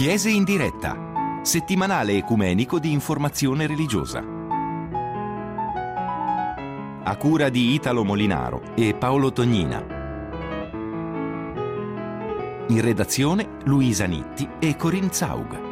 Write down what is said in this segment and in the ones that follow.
Chiese in diretta, settimanale ecumenico di informazione religiosa. A cura di Italo Molinaro e Paolo Tognina. In redazione Luisa Nitti e Corinne Zaug.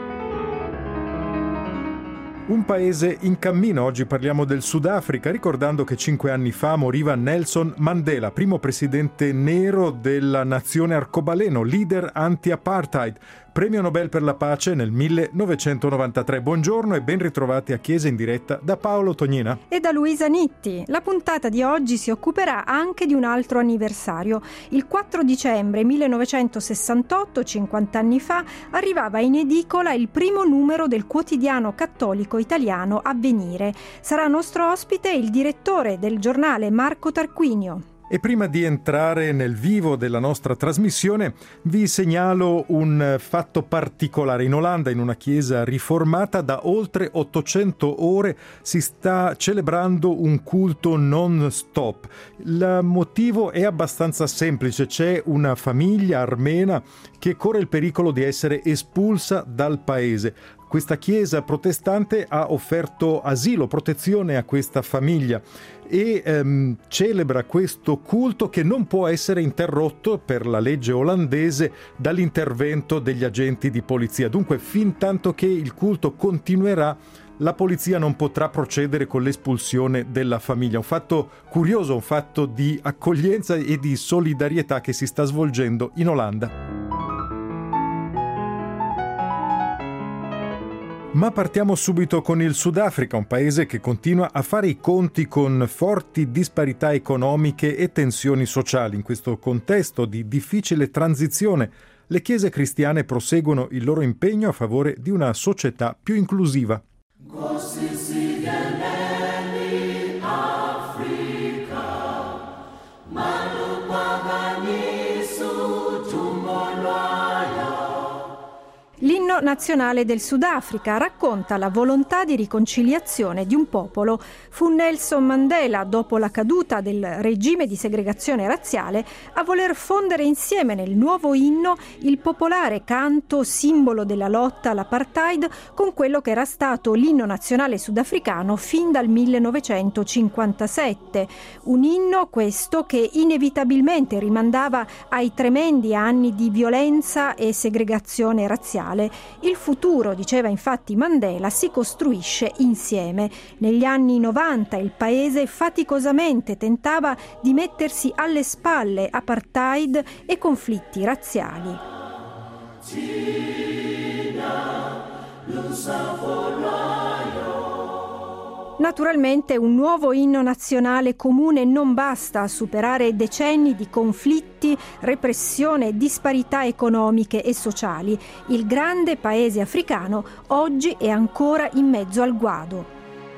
Un paese in cammino. Oggi parliamo del Sudafrica, ricordando che 5 anni fa moriva Nelson Mandela, primo presidente nero della nazione arcobaleno, leader anti-apartheid, premio Nobel per la pace nel 1993. Buongiorno e ben ritrovati a Chiesa in diretta da Paolo Tognina e da Luisa Nitti. La puntata di oggi si occuperà anche di un altro anniversario. Il 4 dicembre 1968, 50 anni fa, arrivava in edicola il primo numero del quotidiano cattolico italiano Avvenire. Sarà nostro ospite il direttore del giornale Marco Tarquinio. E prima di entrare nel vivo della nostra trasmissione vi segnalo un fatto particolare. In Olanda, in una chiesa riformata, da oltre 800 ore si sta celebrando un culto non stop. Il motivo è abbastanza semplice: c'è una famiglia armena che corre il pericolo di essere espulsa dal paese. Questa chiesa protestante ha offerto asilo, protezione a questa famiglia e celebra questo culto che non può essere interrotto per la legge olandese dall'intervento degli agenti di polizia. Dunque, fin tanto che il culto continuerà, la polizia non potrà procedere con l'espulsione della famiglia. Un fatto curioso, un fatto di accoglienza e di solidarietà che si sta svolgendo in Olanda. Ma partiamo subito con il Sudafrica, un paese che continua a fare i conti con forti disparità economiche e tensioni sociali. In questo contesto di difficile transizione, le chiese cristiane proseguono il loro impegno a favore di una società più inclusiva. L'inno nazionale del Sudafrica racconta la volontà di riconciliazione di un popolo. Fu Nelson Mandela, dopo la caduta del regime di segregazione razziale, a voler fondere insieme nel nuovo inno il popolare canto simbolo della lotta all'apartheid con quello che era stato l'inno nazionale sudafricano fin dal 1957. Un inno questo che inevitabilmente rimandava ai tremendi anni di violenza e segregazione razziale. Il futuro, diceva infatti Mandela, si costruisce insieme. Negli anni 90 il paese faticosamente tentava di mettersi alle spalle apartheid e conflitti razziali. Naturalmente un nuovo inno nazionale comune non basta a superare decenni di conflitti, repressione, disparità economiche e sociali. Il grande paese africano oggi è ancora in mezzo al guado.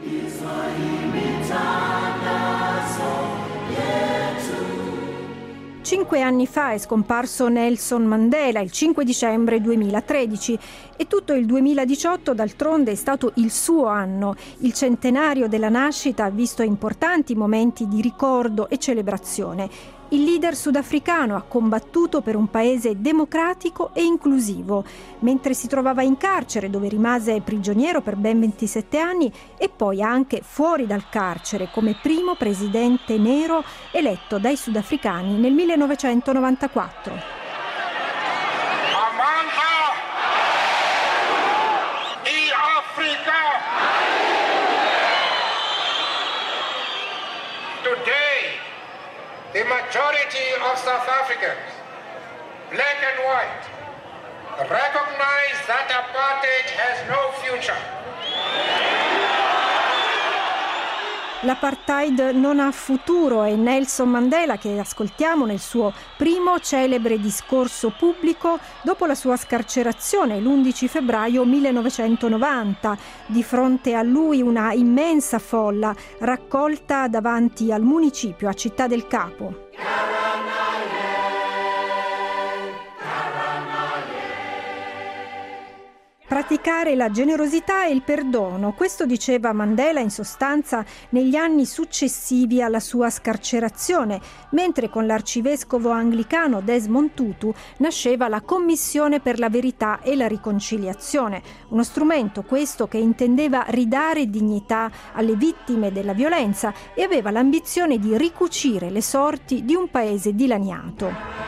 5 anni fa è scomparso Nelson Mandela, il 5 dicembre 2013, e tutto il 2018 d'altronde è stato il suo anno. Il centenario della nascita ha visto importanti momenti di ricordo e celebrazione. Il leader sudafricano ha combattuto per un paese democratico e inclusivo, mentre si trovava in carcere, dove rimase prigioniero per ben 27 anni, e poi anche fuori dal carcere come primo presidente nero eletto dai sudafricani nel 1994. The majority of South Africans, black and white, recognize that apartheid has no future. L'apartheid non ha futuro e Nelson Mandela, che ascoltiamo nel suo primo celebre discorso pubblico dopo la sua scarcerazione l'11 febbraio 1990. Di fronte a lui una immensa folla raccolta davanti al municipio a Città del Capo. masticare la generosità e il perdono. Questo diceva Mandela in sostanza negli anni successivi alla sua scarcerazione, mentre con l'arcivescovo anglicano Desmond Tutu nasceva la Commissione per la verità e la riconciliazione, uno strumento questo che intendeva ridare dignità alle vittime della violenza e aveva l'ambizione di ricucire le sorti di un paese dilaniato.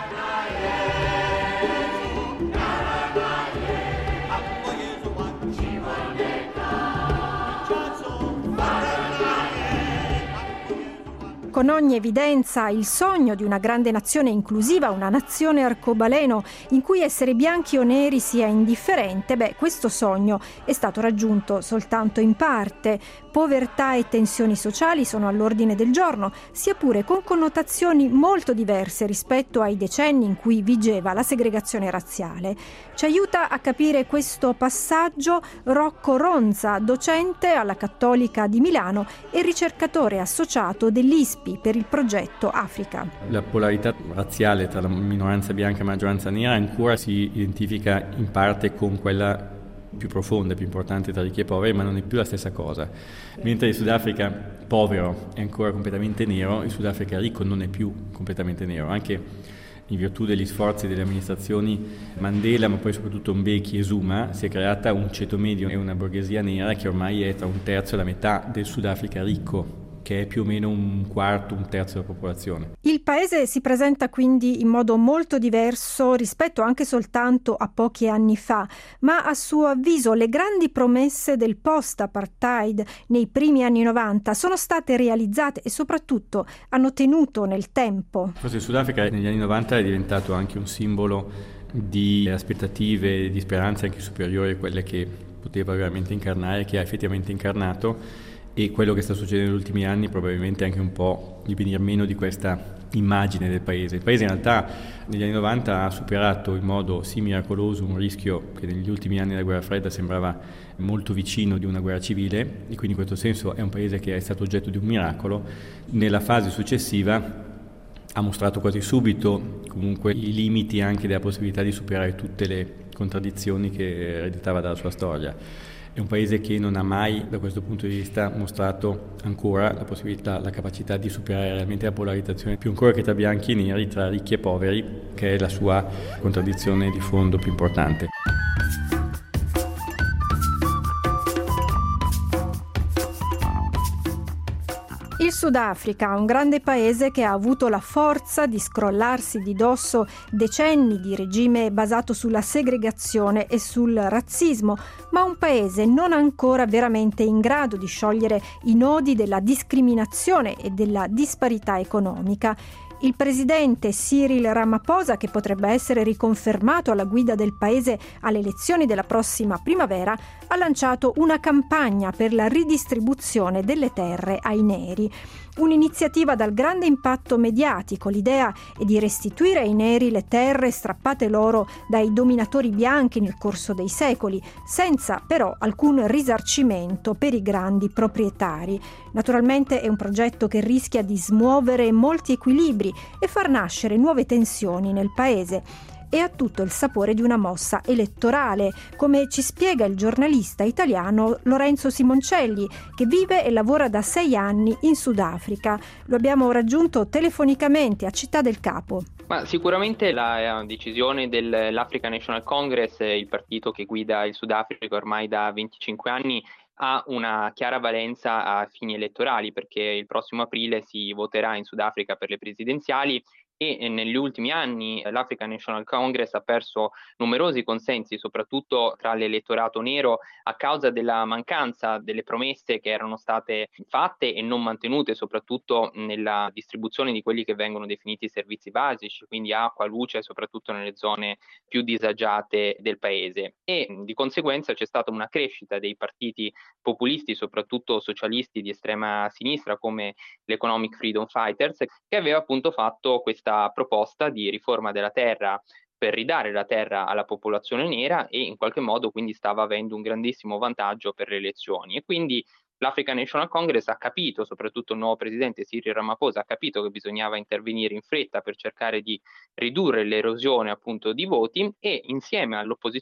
Con ogni evidenza il sogno di una grande nazione inclusiva, una nazione arcobaleno in cui essere bianchi o neri sia indifferente, questo sogno è stato raggiunto soltanto in parte. Povertà e tensioni sociali sono all'ordine del giorno, sia pure con connotazioni molto diverse rispetto ai decenni in cui vigeva la segregazione razziale. Ci aiuta a capire questo passaggio Rocco Ronza, docente alla Cattolica di Milano e ricercatore associato dell'ISPI per il progetto Africa. La polarità razziale tra la minoranza bianca e la maggioranza nera ancora si identifica in parte con quella più profonda, più importante tra ricchi e poveri, ma non è più la stessa cosa. Mentre il Sudafrica povero è ancora completamente nero, il Sudafrica ricco non è più completamente nero, anche in virtù degli sforzi delle amministrazioni Mandela, ma poi soprattutto Mbeki e Zuma, si è creata un ceto medio e una borghesia nera che ormai è tra un terzo e la metà del Sudafrica ricco, che è più o meno un quarto, un terzo della popolazione. Il paese si presenta quindi in modo molto diverso rispetto anche soltanto a pochi anni fa, ma a suo avviso le grandi promesse del post-apartheid nei primi anni 90 sono state realizzate e soprattutto hanno tenuto nel tempo. Forse il Sudafrica negli anni 90 è diventato anche un simbolo di aspettative, di speranze anche superiori a quelle che poteva veramente incarnare, che ha effettivamente incarnato. E quello che sta succedendo negli ultimi anni probabilmente anche un po' di venir meno di questa immagine del paese. Il paese in realtà negli anni 90 ha superato in modo sì miracoloso un rischio che negli ultimi anni della guerra fredda sembrava molto vicino di una guerra civile, e quindi in questo senso è un paese che è stato oggetto di un miracolo. Nella fase successiva ha mostrato quasi subito comunque i limiti anche della possibilità di superare tutte le contraddizioni che ereditava dalla sua storia. È un paese che non ha mai, da questo punto di vista, mostrato ancora la possibilità, la capacità di superare realmente la polarizzazione, più ancora che tra bianchi e neri, tra ricchi e poveri, che è la sua contraddizione di fondo più importante. Il Sudafrica, un grande paese che ha avuto la forza di scrollarsi di dosso decenni di regime basato sulla segregazione e sul razzismo, ma un paese non ancora veramente in grado di sciogliere i nodi della discriminazione e della disparità economica. Il presidente Cyril Ramaphosa, che potrebbe essere riconfermato alla guida del paese alle elezioni della prossima primavera, ha lanciato una campagna per la ridistribuzione delle terre ai neri. Un'iniziativa dal grande impatto mediatico. L'idea è di restituire ai neri le terre strappate loro dai dominatori bianchi nel corso dei secoli, senza però alcun risarcimento per i grandi proprietari. Naturalmente è un progetto che rischia di smuovere molti equilibri e far nascere nuove tensioni nel paese. E ha tutto il sapore di una mossa elettorale, come ci spiega il giornalista italiano Lorenzo Simoncelli, che vive e lavora da 6 anni in Sudafrica. Lo abbiamo raggiunto telefonicamente a Città del Capo. Ma sicuramente la decisione dell'African National Congress, il partito che guida il Sudafrica ormai da 25 anni, ha una chiara valenza a fini elettorali, perché il prossimo aprile si voterà in Sudafrica per le presidenziali e negli ultimi anni l'African National Congress ha perso numerosi consensi, soprattutto tra l'elettorato nero, a causa della mancanza delle promesse che erano state fatte e non mantenute, soprattutto nella distribuzione di quelli che vengono definiti servizi basici, quindi acqua, luce, soprattutto nelle zone più disagiate del paese. E di conseguenza c'è stata una crescita dei partiti populisti, soprattutto socialisti di estrema sinistra, come l'Economic Freedom Fighters, che aveva appunto fatto questa proposta di riforma della terra per ridare la terra alla popolazione nera e in qualche modo quindi stava avendo un grandissimo vantaggio per le elezioni. E quindi l'African National Congress ha capito, soprattutto il nuovo presidente Cyril Ramaphosa ha capito che bisognava intervenire in fretta per cercare di ridurre l'erosione appunto di voti, e insieme all'opposizione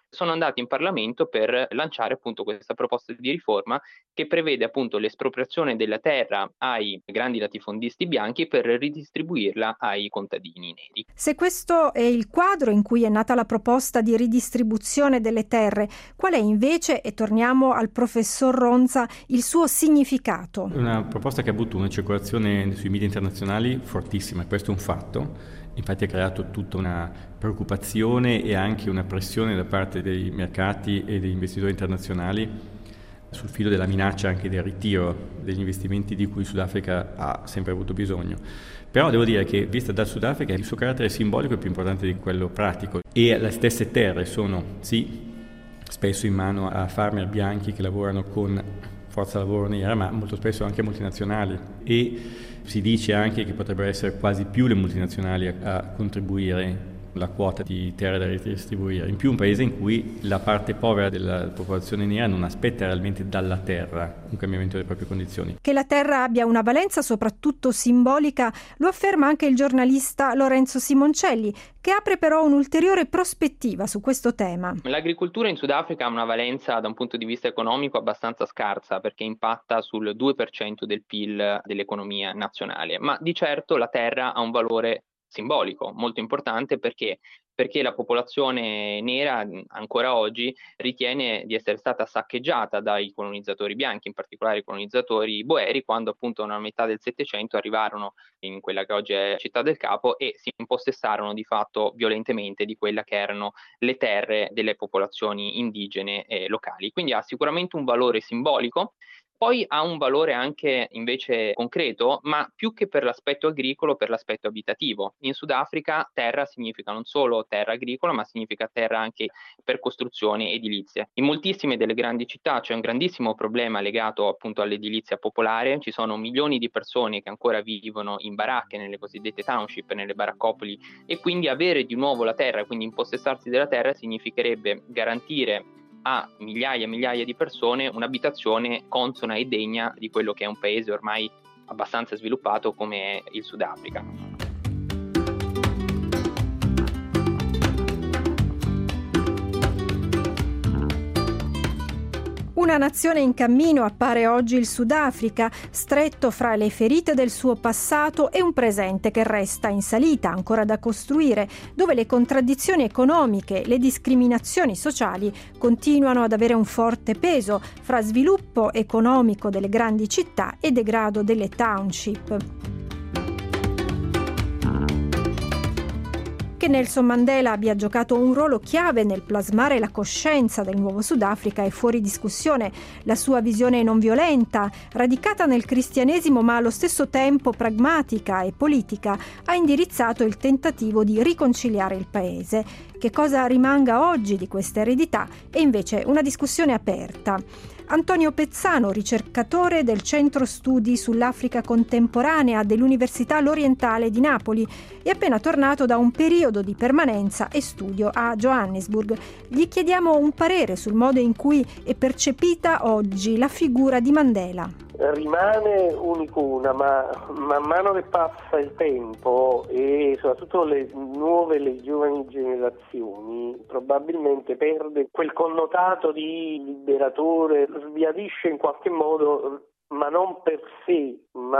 sono andati in Parlamento per lanciare appunto questa proposta di riforma che prevede appunto l'espropriazione della terra ai grandi latifondisti bianchi per ridistribuirla ai contadini neri. Se questo è il quadro in cui è nata la proposta di ridistribuzione delle terre, qual è invece, e torniamo al professor Ronza, il suo significato? Una proposta che ha avuto una circolazione sui media internazionali fortissima, questo è un fatto. Infatti ha creato tutta una preoccupazione e anche una pressione da parte dei mercati e degli investitori internazionali sul filo della minaccia anche del ritiro degli investimenti di cui il Sudafrica ha sempre avuto bisogno. Però devo dire che, vista dal Sudafrica, il suo carattere simbolico è più importante di quello pratico e le stesse terre sono, sì, spesso in mano a farmer bianchi che lavorano con forza lavoro nera, ma molto spesso anche multinazionali, e si dice anche che potrebbero essere quasi più le multinazionali a contribuire la quota di terra da ridistribuire. In più un paese in cui la parte povera della popolazione nera non aspetta realmente dalla terra un cambiamento delle proprie condizioni. Che la terra abbia una valenza soprattutto simbolica lo afferma anche il giornalista Lorenzo Simoncelli, che apre però un'ulteriore prospettiva su questo tema. L'agricoltura in Sudafrica ha una valenza da un punto di vista economico abbastanza scarsa, perché impatta sul 2% del PIL dell'economia nazionale, ma di certo la terra ha un valore simbolico molto importante perché la popolazione nera ancora oggi ritiene di essere stata saccheggiata dai colonizzatori bianchi, in particolare i colonizzatori boeri, quando appunto nella metà del Settecento arrivarono in quella che oggi è Città del Capo e si impossessarono di fatto violentemente di quella che erano le terre delle popolazioni indigene locali. Quindi ha sicuramente un valore simbolico. Poi ha un valore anche invece concreto, ma più che per l'aspetto agricolo, per l'aspetto abitativo. In Sudafrica terra significa non solo terra agricola, ma significa terra anche per costruzioni edilizie. In moltissime delle grandi città c'è un grandissimo problema legato appunto all'edilizia popolare, ci sono milioni di persone che ancora vivono in baracche, nelle cosiddette township, nelle baraccopoli, e quindi avere di nuovo la terra, quindi impossessarsi della terra, significherebbe garantire a migliaia e migliaia di persone un'abitazione consona e degna di quello che è un paese ormai abbastanza sviluppato come il Sudafrica. Una nazione in cammino appare oggi il Sudafrica, stretto fra le ferite del suo passato e un presente che resta in salita, ancora da costruire, dove le contraddizioni economiche, le discriminazioni sociali continuano ad avere un forte peso fra sviluppo economico delle grandi città e degrado delle township. Che Nelson Mandela abbia giocato un ruolo chiave nel plasmare la coscienza del nuovo Sudafrica è fuori discussione. La sua visione non violenta, radicata nel cristianesimo ma allo stesso tempo pragmatica e politica, ha indirizzato il tentativo di riconciliare il paese. Che cosa rimanga oggi di questa eredità è invece una discussione aperta. Antonio Pezzano, ricercatore del Centro Studi sull'Africa Contemporanea dell'Università L'Orientale di Napoli, è appena tornato da un periodo di permanenza e studio a Johannesburg. Gli chiediamo un parere sul modo in cui è percepita oggi la figura di Mandela. Rimane un'icona, ma man mano che passa il tempo e soprattutto le giovani generazioni, probabilmente perde quel connotato di liberatore, sbiadisce in qualche modo, ma non per sé,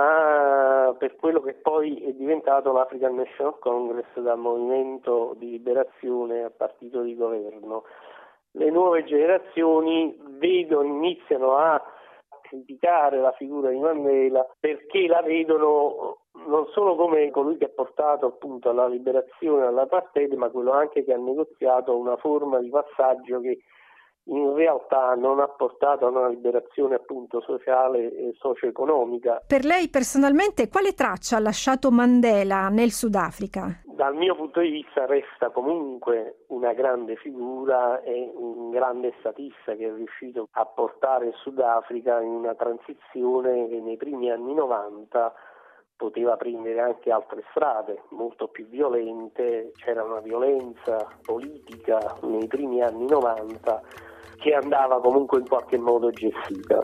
ma per quello che poi è diventato l'African National Congress, da movimento di liberazione a partito di governo. Le nuove generazioni iniziano a criticare la figura di Mandela perché la vedono non solo come colui che ha portato appunto alla liberazione dall'apartheid, ma quello anche che ha negoziato una forma di passaggio che in realtà non ha portato a una liberazione appunto sociale e socio-economica. Per lei personalmente quale traccia ha lasciato Mandela nel Sudafrica? Dal mio punto di vista resta comunque una grande figura e un grande statista che è riuscito a portare il Sudafrica in una transizione che nei primi anni 90 poteva prendere anche altre strade molto più violente. C'era una violenza politica nei primi anni 90 che andava comunque in qualche modo gestita.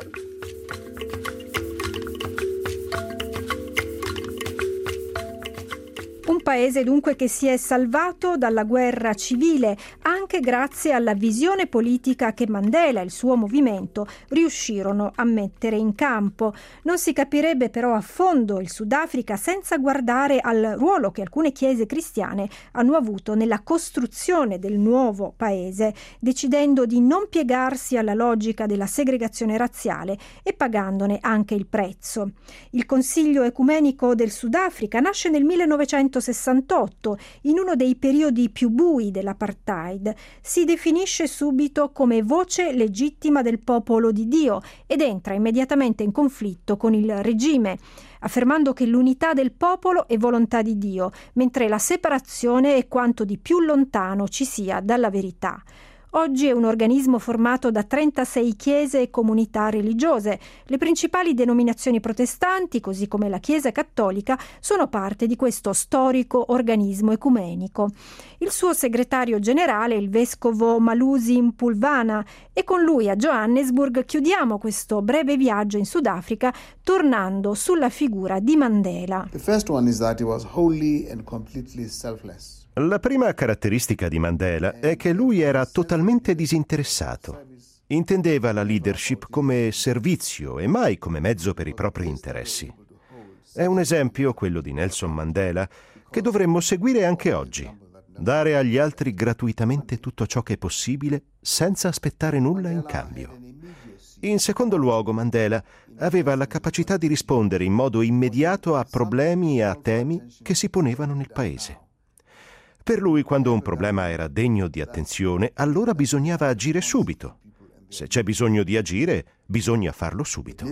Un paese dunque che si è salvato dalla guerra civile anche grazie alla visione politica che Mandela e il suo movimento riuscirono a mettere in campo. Non si capirebbe però a fondo il Sudafrica senza guardare al ruolo che alcune chiese cristiane hanno avuto nella costruzione del nuovo paese, decidendo di non piegarsi alla logica della segregazione razziale e pagandone anche il prezzo. Il Consiglio Ecumenico del Sudafrica nasce nel 1968, in uno dei periodi più bui dell'apartheid. Si definisce subito come voce legittima del popolo di Dio ed entra immediatamente in conflitto con il regime, affermando che l'unità del popolo è volontà di Dio, mentre la separazione è quanto di più lontano ci sia dalla verità. Oggi è un organismo formato da 36 chiese e comunità religiose. Le principali denominazioni protestanti, così come la Chiesa cattolica, sono parte di questo storico organismo ecumenico. Il suo segretario generale è il vescovo Malusi Mpulvana e con lui a Johannesburg chiudiamo questo breve viaggio in Sudafrica tornando sulla figura di Mandela. The first one is that he was wholly and completely selfless. La prima caratteristica di Mandela è che lui era totalmente disinteressato. Intendeva la leadership come servizio e mai come mezzo per i propri interessi. È un esempio, quello di Nelson Mandela, che dovremmo seguire anche oggi. Dare agli altri gratuitamente tutto ciò che è possibile senza aspettare nulla in cambio. In secondo luogo, Mandela aveva la capacità di rispondere in modo immediato a problemi e a temi che si ponevano nel paese. Per lui, quando un problema era degno di attenzione, allora bisognava agire subito. Se c'è bisogno di agire, bisogna farlo subito.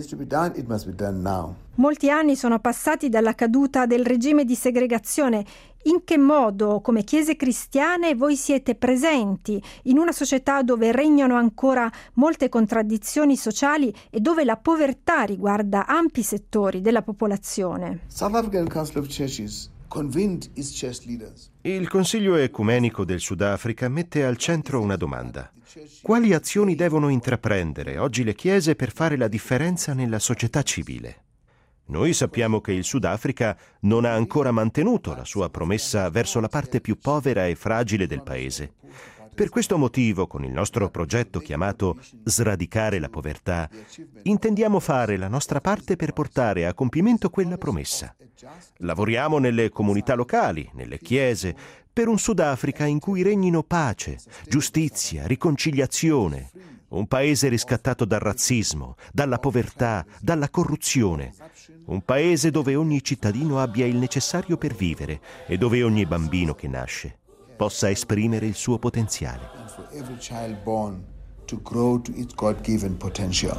Molti anni sono passati dalla caduta del regime di segregazione. In che modo, come chiese cristiane, voi siete presenti in una società dove regnano ancora molte contraddizioni sociali e dove la povertà riguarda ampi settori della popolazione? South African Council of Churches convened its church leaders. Il Consiglio Ecumenico del Sudafrica mette al centro una domanda. Quali azioni devono intraprendere oggi le chiese per fare la differenza nella società civile? Noi sappiamo che il Sudafrica non ha ancora mantenuto la sua promessa verso la parte più povera e fragile del paese. Per questo motivo, con il nostro progetto chiamato Sradicare la povertà, intendiamo fare la nostra parte per portare a compimento quella promessa. Lavoriamo nelle comunità locali, nelle chiese, per un Sudafrica in cui regnino pace, giustizia, riconciliazione, un paese riscattato dal razzismo, dalla povertà, dalla corruzione, un paese dove ogni cittadino abbia il necessario per vivere e dove ogni bambino che nasce possa esprimere il suo potenziale. For every child born to grow to its God-given potential.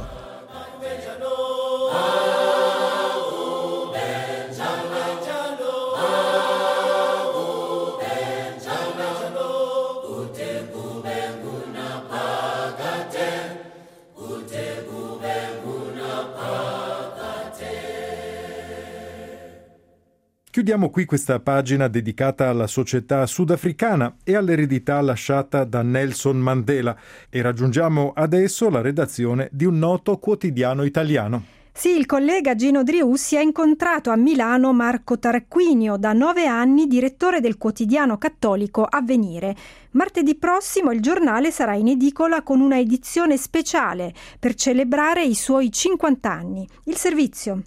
Chiudiamo qui questa pagina dedicata alla società sudafricana e all'eredità lasciata da Nelson Mandela e raggiungiamo adesso la redazione di un noto quotidiano italiano. Sì, il collega Gino Driussi ha incontrato a Milano Marco Tarquinio, da 9 anni direttore del quotidiano cattolico Avvenire. Martedì prossimo il giornale sarà in edicola con una edizione speciale per celebrare i suoi 50 anni. Il servizio.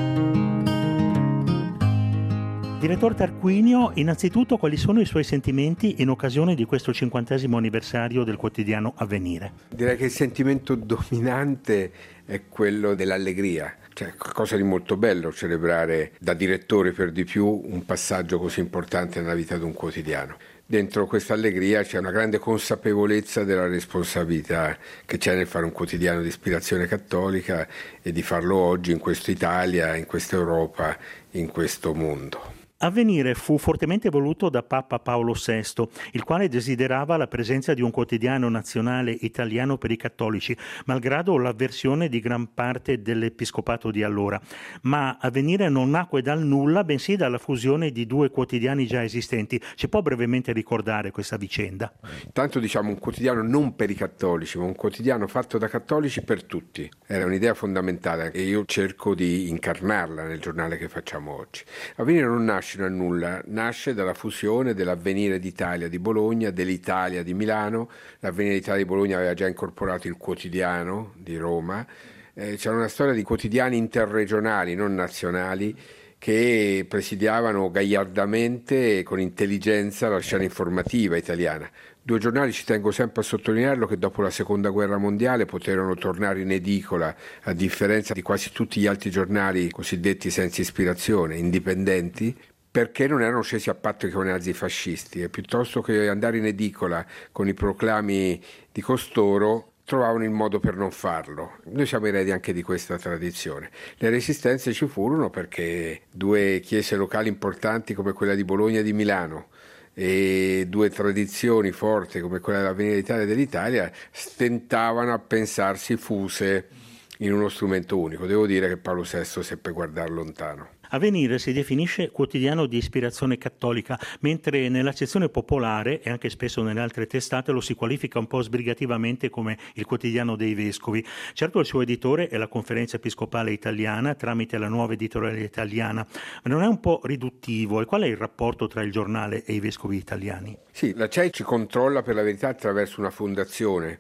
Direttore Tarquinio, innanzitutto quali sono i suoi sentimenti in occasione di questo 50° anniversario del quotidiano Avvenire? Direi che il sentimento dominante è quello dell'allegria. Cioè, qualcosa di molto bello celebrare da direttore per di più un passaggio così importante nella vita di un quotidiano. Dentro questa allegria c'è una grande consapevolezza della responsabilità che c'è nel fare un quotidiano di ispirazione cattolica e di farlo oggi in questa Italia, in questa Europa, in questo mondo. Avvenire fu fortemente voluto da Papa Paolo VI, il quale desiderava la presenza di un quotidiano nazionale italiano per i cattolici, malgrado l'avversione di gran parte dell'episcopato di allora. Ma Avvenire non nacque dal nulla, bensì dalla fusione di 2 quotidiani già esistenti. Ci può brevemente ricordare questa vicenda? Tanto diciamo un quotidiano non per i cattolici, ma un quotidiano fatto da cattolici per tutti. Era un'idea fondamentale e io cerco di incarnarla nel giornale che facciamo oggi. Avvenire non nasce Fascino a nulla, nasce dalla fusione dell'Avvenire d'Italia di Bologna, dell'Italia di Milano. L'Avvenire d'Italia di Bologna aveva già incorporato il Quotidiano di Roma. C'era una storia di quotidiani interregionali, non nazionali, che presidiavano gagliardamente e con intelligenza la scena informativa italiana. 2 giornali, ci tengo sempre a sottolinearlo, che dopo la Seconda Guerra Mondiale poterono tornare in edicola, a differenza di quasi tutti gli altri giornali cosiddetti senza ispirazione, indipendenti, perché non erano scesi a patto con i nazifascisti, e piuttosto che andare in edicola con i proclami di costoro trovavano il modo per non farlo. Noi siamo eredi anche di questa tradizione. Le resistenze ci furono perché 2 chiese locali importanti come quella di Bologna e di Milano e 2 tradizioni forti come quella dell'Avvenire d'Italia e dell'Italia stentavano a pensarsi fuse in uno strumento unico. Devo dire che Paolo VI seppe guardare lontano. Avvenire si definisce quotidiano di ispirazione cattolica, mentre nell'accezione popolare e anche spesso nelle altre testate lo si qualifica un po' sbrigativamente come il quotidiano dei vescovi. Certo, il suo editore è la Conferenza Episcopale Italiana tramite la Nuova Editoriale Italiana, ma non è un po' riduttivo? E qual è il rapporto tra il giornale e i vescovi italiani? Sì, la CEI ci controlla per la verità attraverso una fondazione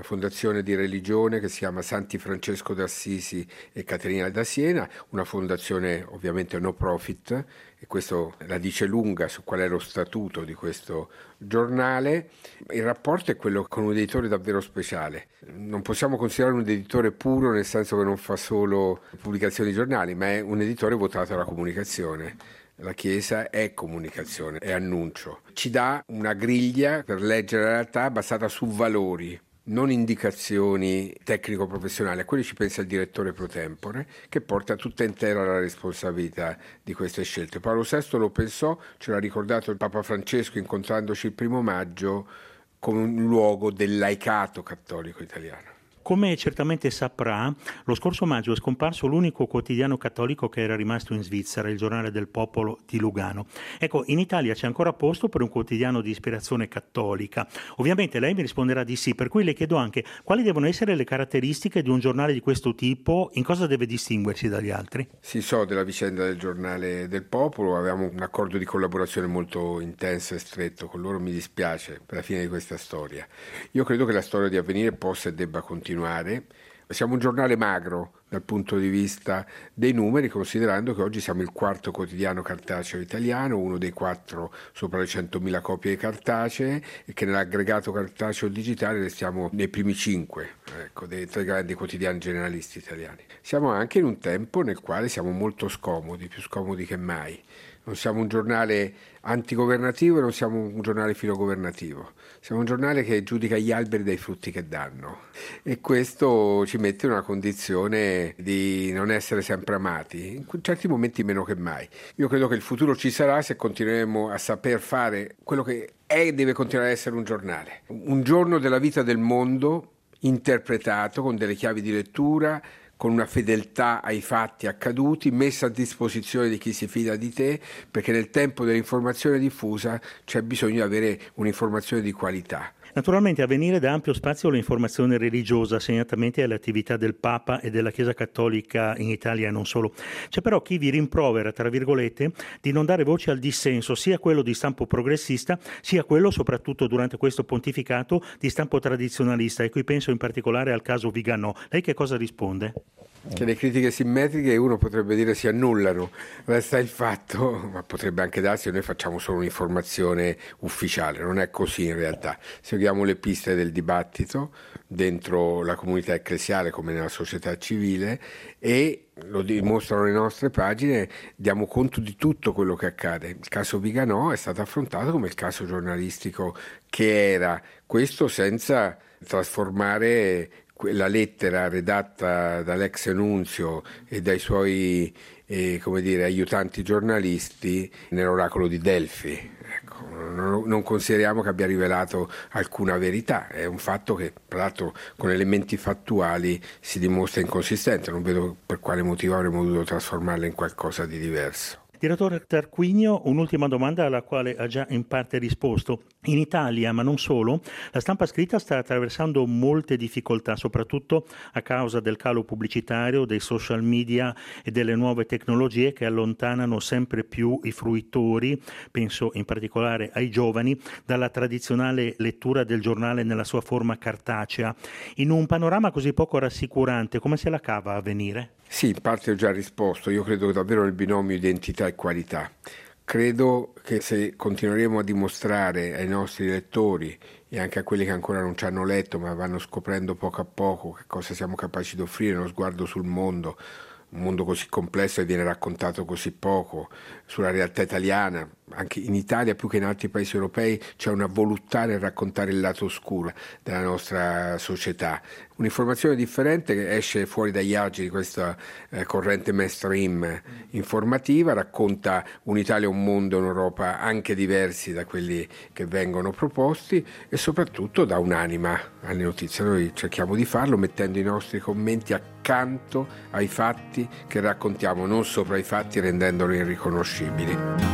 di religione che si chiama Santi Francesco d'Assisi e Caterina da Siena, una fondazione ovviamente no profit, e questo la dice lunga su qual è lo statuto di questo giornale. Il rapporto è quello con un editore davvero speciale. Non possiamo considerare un editore puro nel senso che non fa solo pubblicazioni di giornali, ma è un editore votato alla comunicazione. La Chiesa è comunicazione, è annuncio. Ci dà una griglia per leggere la realtà basata su valori, non indicazioni tecnico-professionali. A quelli ci pensa il direttore pro tempore, che porta tutta intera la responsabilità di queste scelte. Paolo VI lo pensò, ce l'ha ricordato il Papa Francesco incontrandoci il 1° maggio, come un luogo del laicato cattolico italiano. Come certamente saprà, lo scorso maggio è scomparso l'unico quotidiano cattolico che era rimasto in Svizzera, il Giornale del Popolo di Lugano. Ecco, in Italia c'è ancora posto per un quotidiano di ispirazione cattolica. Ovviamente lei mi risponderà di sì, per cui le chiedo anche quali devono essere le caratteristiche di un giornale di questo tipo, in cosa deve distinguersi dagli altri? Si so della vicenda del Giornale del Popolo, avevamo un accordo di collaborazione molto intenso e stretto con loro, mi dispiace per la fine di questa storia. Io credo che la storia di Avvenire possa e debba continuare. Siamo un giornale magro dal punto di vista dei numeri, considerando che oggi siamo il 4º quotidiano cartaceo italiano, uno dei 4 sopra le 100.000 copie cartacee, e che nell'aggregato cartaceo digitale restiamo nei primi 5, dei 3 grandi quotidiani generalisti italiani. Siamo anche in un tempo nel quale siamo molto scomodi, più scomodi che mai. Non siamo un giornale antigovernativo e non siamo un giornale filogovernativo. Siamo un giornale che giudica gli alberi dai frutti che danno, e questo ci mette in una condizione di non essere sempre amati, in certi momenti meno che mai. Io credo che il futuro ci sarà se continueremo a saper fare quello che è e deve continuare a essere un giornale. Un giorno della vita del mondo interpretato con delle chiavi di lettura, con una fedeltà ai fatti accaduti, messa a disposizione di chi si fida di te, perché nel tempo dell'informazione diffusa c'è bisogno di avere un'informazione di qualità. Naturalmente Avvenire dà ampio spazio all'informazione religiosa, segnatamente alle attività del Papa e della Chiesa Cattolica in Italia e non solo. C'è però chi vi rimprovera, tra virgolette, di non dare voce al dissenso, sia quello di stampo progressista, sia quello, soprattutto durante questo pontificato, di stampo tradizionalista, e qui penso in particolare al caso Viganò. Lei che cosa risponde? Che le critiche simmetriche, uno potrebbe dire, si annullano. Resta il fatto, ma potrebbe anche darsi che noi facciamo solo un'informazione ufficiale. Non è così in realtà. Seguiamo le piste del dibattito dentro la comunità ecclesiale come nella società civile, e lo dimostrano le nostre pagine, diamo conto di tutto quello che accade. Il caso Viganò è stato affrontato come il caso giornalistico che era, questo senza trasformare la lettera redatta dall'ex nunzio e dai suoi aiutanti giornalisti nell'oracolo di Delfi. Non consideriamo che abbia rivelato alcuna verità, è un fatto che tra l'altro con elementi fattuali si dimostra inconsistente, non vedo per quale motivo avremmo dovuto trasformarla in qualcosa di diverso. Direttore Tarquinio, un'ultima domanda alla quale ha già in parte risposto. In Italia, ma non solo, la stampa scritta sta attraversando molte difficoltà, soprattutto a causa del calo pubblicitario, dei social media e delle nuove tecnologie che allontanano sempre più i fruitori, penso in particolare ai giovani, dalla tradizionale lettura del giornale nella sua forma cartacea. In un panorama così poco rassicurante, come se la cava a venire? Sì, in parte ho già risposto. Io credo davvero nel binomio identità e qualità. Credo che se continueremo a dimostrare ai nostri lettori e anche a quelli che ancora non ci hanno letto ma vanno scoprendo poco a poco che cosa siamo capaci di offrire, uno sguardo sul mondo, un mondo così complesso e viene raccontato così poco, sulla realtà italiana, anche in Italia più che in altri paesi europei c'è una voluttà nel raccontare il lato oscuro della nostra società. Un'informazione differente che esce fuori dagli agi di questa corrente mainstream informativa, racconta un'Italia, un mondo, un'Europa anche diversi da quelli che vengono proposti e soprattutto dà un'anima alle notizie. Noi cerchiamo di farlo mettendo i nostri commenti accanto ai fatti che raccontiamo, non sopra i fatti rendendoli irriconoscibili.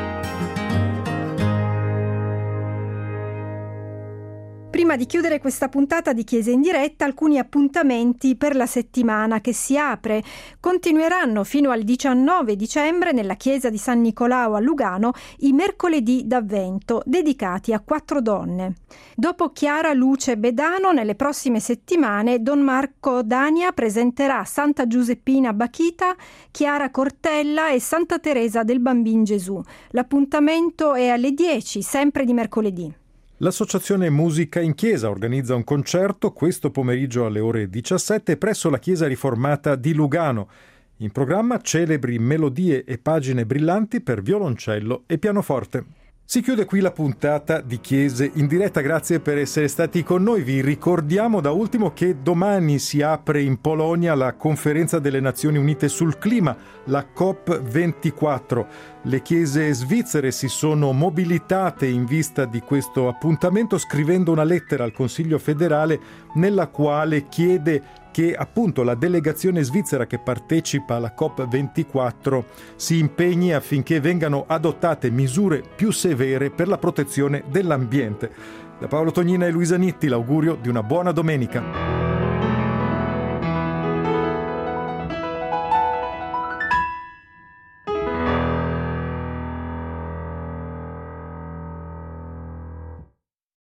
Prima di chiudere questa puntata di Chiesa in diretta, alcuni appuntamenti per la settimana che si apre. Continueranno fino al 19 dicembre nella chiesa di San Nicolao a Lugano i mercoledì d'Avvento dedicati a 4 donne. Dopo Chiara Luce Bedano, nelle prossime settimane Don Marco Dania presenterà Santa Giuseppina Bachita, Chiara Cortella e Santa Teresa del Bambin Gesù. L'appuntamento è alle 10, sempre di mercoledì. L'Associazione Musica in Chiesa organizza un concerto questo pomeriggio alle ore 17 presso la Chiesa Riformata di Lugano. In programma celebri melodie e pagine brillanti per violoncello e pianoforte. Si chiude qui la puntata di Chiese in diretta, grazie per essere stati con noi. Vi ricordiamo da ultimo che domani si apre in Polonia la Conferenza delle Nazioni Unite sul clima, la COP24. Le chiese svizzere si sono mobilitate in vista di questo appuntamento scrivendo una lettera al Consiglio federale nella quale chiede che appunto la delegazione svizzera che partecipa alla COP24 si impegni affinché vengano adottate misure più severe per la protezione dell'ambiente. Da Paolo Tognina e Luisa Nitti l'augurio di una buona domenica.